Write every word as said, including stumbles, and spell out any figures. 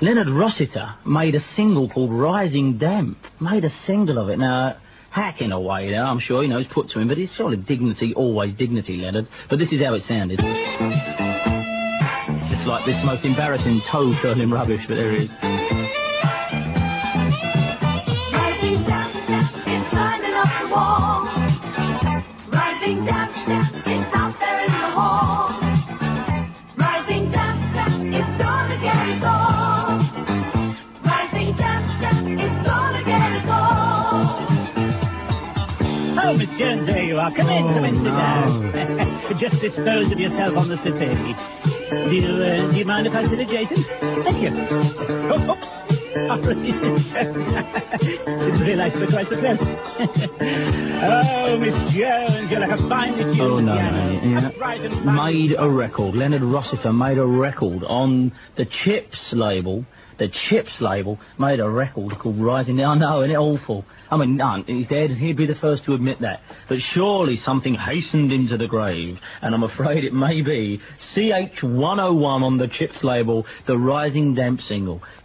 Leonard Rossiter made a single called Rising Damp. Made a single of it. Now, hacking away there, I'm sure, you know, it's put to him, but it's surely dignity, always dignity, Leonard. But this is how it sounded. It's just like this most embarrassing toe-curling rubbish, but there it is. Rising Damp, it's climbing up the wall. Rising Damp, it's out there in the hall. Rising Damp, it's gonna get it all. Rising Damp, it's gonna get it all. Oh, Miss Jones, there you are. Come in, Oh, come in, sit no. down. Just dispose of yourself on the settee. Do you, uh, do you mind if I sit adjacent? Thank you. Oh, oops. Sorry. Didn't realise you were twice so close. Oh, Miss Jones, you're like a finely tuned Oh, no, piano. no, yeah. Upright and fine. Made a record. Leonard Rossiter made a record on the Chips label. The Chips label made a record called Rising. I know, isn't it awful? I mean, no, he's dead, and he'd be the first to admit that. But surely something hastened into the grave, and I'm afraid it may be C H one oh one on the Chips label, the Rising Damp single.